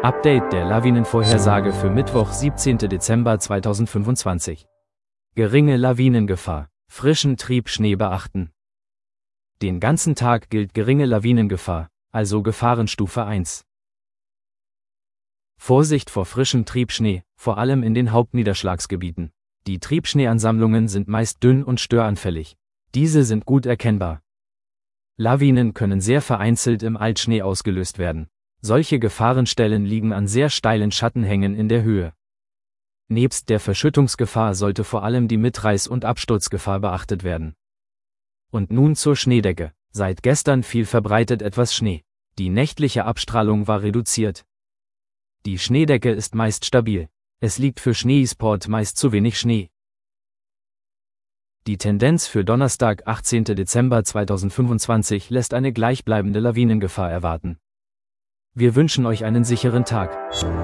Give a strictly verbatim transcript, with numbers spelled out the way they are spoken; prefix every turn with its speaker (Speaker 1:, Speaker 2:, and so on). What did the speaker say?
Speaker 1: Update der Lawinenvorhersage für Mittwoch, siebzehnten Dezember zweitausendfünfundzwanzig. Geringe Lawinengefahr. Frischen Triebschnee beachten. Den ganzen Tag gilt geringe Lawinengefahr, also Gefahrenstufe eins. Vorsicht vor frischem Triebschnee, vor allem in den Hauptniederschlagsgebieten. Die Triebschneeansammlungen sind meist dünn und störanfällig. Diese sind gut erkennbar. Lawinen können sehr vereinzelt im Altschnee ausgelöst werden. Solche Gefahrenstellen liegen an sehr steilen Schattenhängen in der Höhe. Nebst der Verschüttungsgefahr sollte vor allem die Mitreiß- und Absturzgefahr beachtet werden. Und nun zur Schneedecke. Seit gestern fiel verbreitet etwas Schnee. Die nächtliche Abstrahlung war reduziert. Die Schneedecke ist meist stabil. Es liegt für Schneesport meist zu wenig Schnee. Die Tendenz für Donnerstag, achtzehnten Dezember zweitausendfünfundzwanzig lässt eine gleichbleibende Lawinengefahr erwarten. Wir wünschen euch einen sicheren Tag.